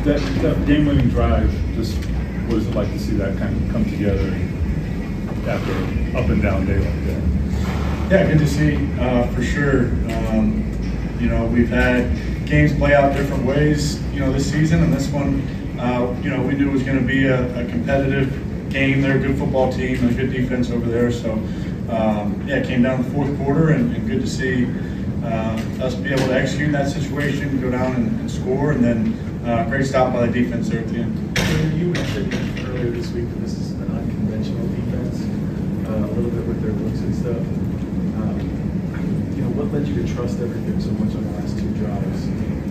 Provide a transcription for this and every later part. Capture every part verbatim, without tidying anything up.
that, that game-winning drive, just what is it like to see that kind of come together after an up and down day like that? Yeah, good to see, uh, for sure. Um, you know, we've had games play out different ways, you know, this season, and this one, uh, you know, we knew it was going to be a, a competitive game. They're a good football team, and a good defense over there. So, um, yeah, it came down to the fourth quarter, and, and good to see uh, us be able to execute in that situation, go down and, and score, and then uh, great stop by the defense there at the end. You mentioned earlier this week that this is an unconventional defense, uh, a little bit with their looks and stuff. Um, you know, what led you to trust everything so much on the last two drives?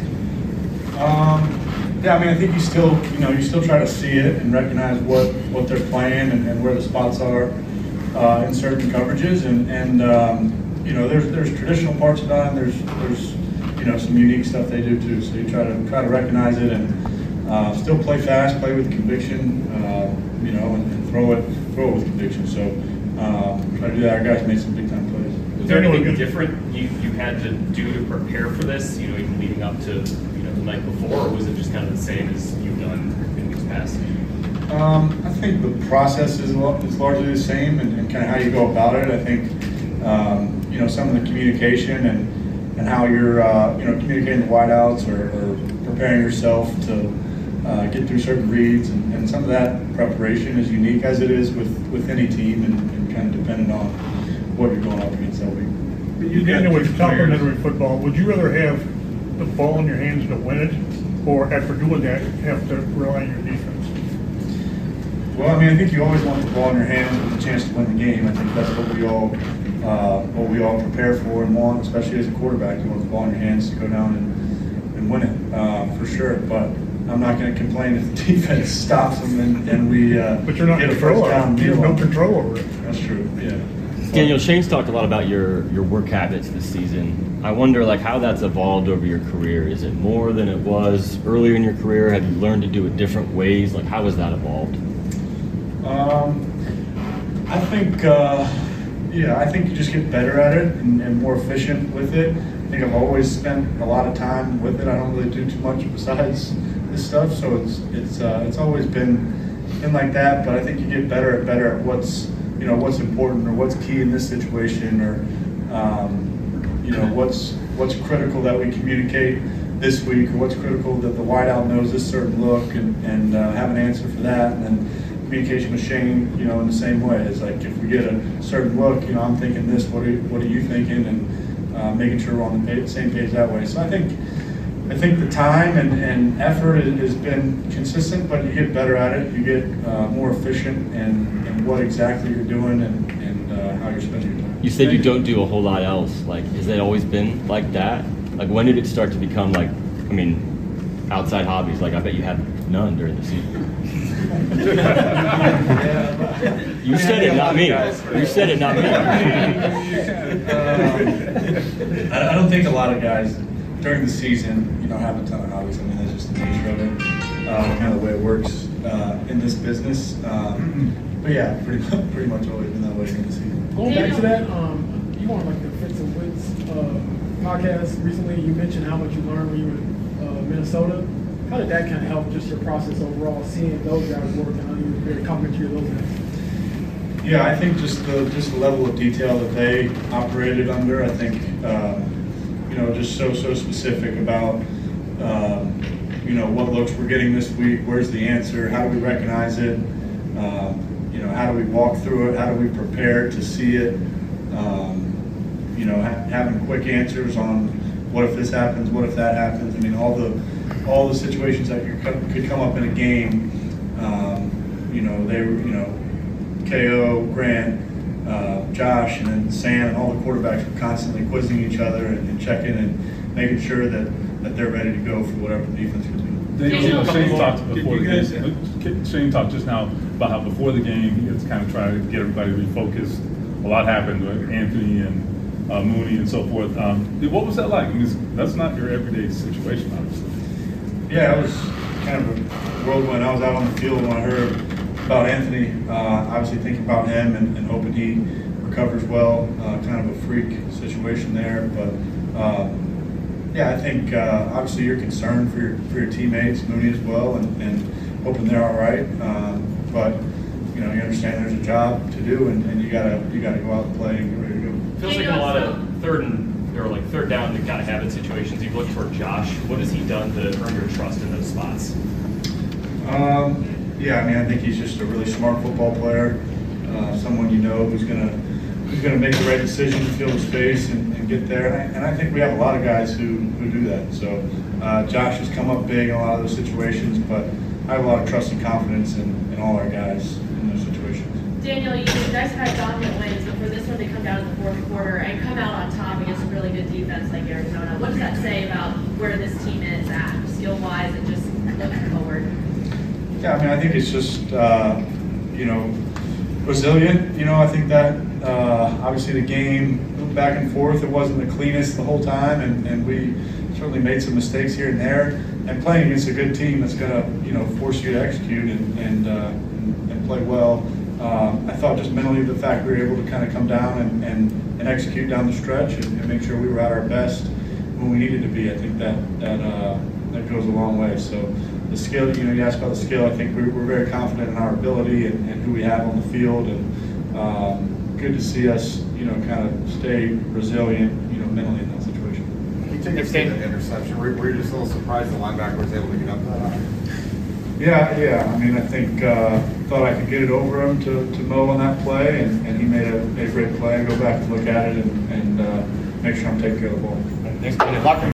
Um, yeah, I mean, I think you still, you know, you still try to see it and recognize what, what they're playing and, and where the spots are uh, in certain coverages, and and um, you know, there's there's traditional parts of that, and there's there's you know some unique stuff they do too. So you try to try to recognize it and uh, still play fast, play with conviction, uh, you know, and, and throw it throw it with conviction. So uh, try to do that. Our guys made some big time plays. Was there anything different you, you had to do to prepare for this, you know, even leading up to, you know, the night before, or was it just kind of the same as you've done in weeks past? Um, I think the process is, is largely the same, and, and kind of how you go about it. I think, um, you know, some of the communication and, and how you're, uh, you know, communicating the wideouts or, or preparing yourself to uh, get through certain reads, and, and some of that preparation is unique as it is with, with any team, and, and kind of dependent on what you're going up against that week. You Daniel, with complimentary football, would you rather have the ball in your hands to win it, or after doing that, have to rely on your defense? Well, I mean, I think you always want the ball in your hands with a chance to win the game. I think that's what we all uh, what we all prepare for and want, especially as a quarterback. You want the ball in your hands to go down and, and win it, uh, for sure. But I'm not going to complain if the defense stops them and, and we uh, but you're not get a control first down. You have no control over it. That's true, yeah. Daniel, Shane's talked a lot about your, your work habits this season. I wonder, like, how that's evolved over your career. Is it more than it was earlier in your career? Have you learned to do it different ways? Like, how has that evolved? Um, I think, uh, yeah, I think you just get better at it and, and more efficient with it. I think I've always spent a lot of time with it. I don't really do too much besides this stuff, so it's it's uh, it's always been been like that. But I think you get better and better at what's you know what's important or what's key in this situation, or um, you know what's what's critical that we communicate this week, or what's critical that the wideout knows this certain look, and and uh, have an answer for that, and then communication with Shane, you know, in the same way. It's like if we get a certain look, you know, I'm thinking this. What are what are you thinking? And uh, making sure we're on the page, same page that way. So I think. I think the time and, and effort has been consistent, but you get better at it. You get uh, more efficient in, in what exactly you're doing and, and uh, how you're spending your time. You said you don't do a whole lot else. Like, has it always been like that? Like, when did it start to become like, I mean, outside hobbies? Like, I bet you had none during the season. You said it, not me. You said it, not me. uh, I don't think a lot of guys during the season, you know, have a ton of hobbies. I mean, that's just the nature of it, uh, kind of the way it works uh, in this business. Um, but yeah, pretty pretty much always been that way in the season. Going back to that, um, you were on like the Fits and Wits uh, podcast recently. You mentioned how much you learned when you were in uh, Minnesota. How did that kind of help just your process overall, seeing those guys work, and how you were very complimentary of those guys? Yeah, I think just the just the level of detail that they operated under. I think. Um, You know, just so so specific about um, you know what looks we're getting this week. Where's the answer? How do we recognize it? Um, you know, how do we walk through it? How do we prepare to see it? Um, you know, ha- having quick answers on what if this happens, what if that happens. I mean, all the all the situations that you could come up in a game. Um, you know, they were you know, K O, Grant. Uh, Josh and then Sam and all the quarterbacks were constantly quizzing each other and, and checking and making sure that, that they're ready to go for whatever the defense could do. Daniel, Shane talked before the game. Shane talked just now about how before the game he was kind of trying to get everybody refocused. A lot happened with Anthony and uh, Mooney and so forth. Um, what was that like? I mean, that's not your everyday situation, obviously. Yeah, it was kind of a whirlwind. I was out on the field when I heard about Anthony, uh, obviously thinking about him and, and hoping he recovers well. Uh, kind of a freak situation there, but uh, Yeah, I think uh, obviously you're concerned for your for your teammates, Mooney as well, and, and hoping they're all right. Um, but you know, you understand there's a job to do, and, and you gotta you gotta go out and play and get ready to go. Feels like in a lot of third and or like third down to kind of have it situations. You've looked toward Josh. What has he done to earn your trust in those spots? Um, yeah, I mean, I think he's just a really smart football player. Uh, someone you know who's gonna who's gonna make the right decision, feel the space, and, and get there. And I, and I think we have a lot of guys who, who do that. So uh, Josh has come up big in a lot of those situations, but I have a lot of trust and confidence in, in all our guys in those situations. Daniel, you guys had dominant wins, but for this one to come down in the fourth quarter and come out on top against a really good defense like Arizona, what does that say about where this team is at, skill-wise, and just looking forward? Yeah, I mean, I think it's just, uh, you know, resilient. You know, I think that uh, obviously the game moved back and forth. It wasn't the cleanest the whole time, and, and we certainly made some mistakes here and there. And playing against a good team that's going to, you know, force you to execute and and, uh, and, and play well. Um, I thought just mentally the fact we were able to kind of come down and, and, and execute down the stretch and, and make sure we were at our best when we needed to be. I think that that uh, that goes a long way. So. The skill, you know, you asked about the skill. I think we're, we're very confident in our ability and, and who we have on the field, and um, good to see us, you know, kind of stay resilient, you know, mentally in that situation. You take us to the interception. Were, were you just a little surprised the linebacker was able to get up to that? Yeah, yeah. I mean, I think uh, thought I could get it over him to, to Mo on that play, and, and he made a, made a great play. I go back and look at it and, and uh, make sure I'm taking care of the ball. Next,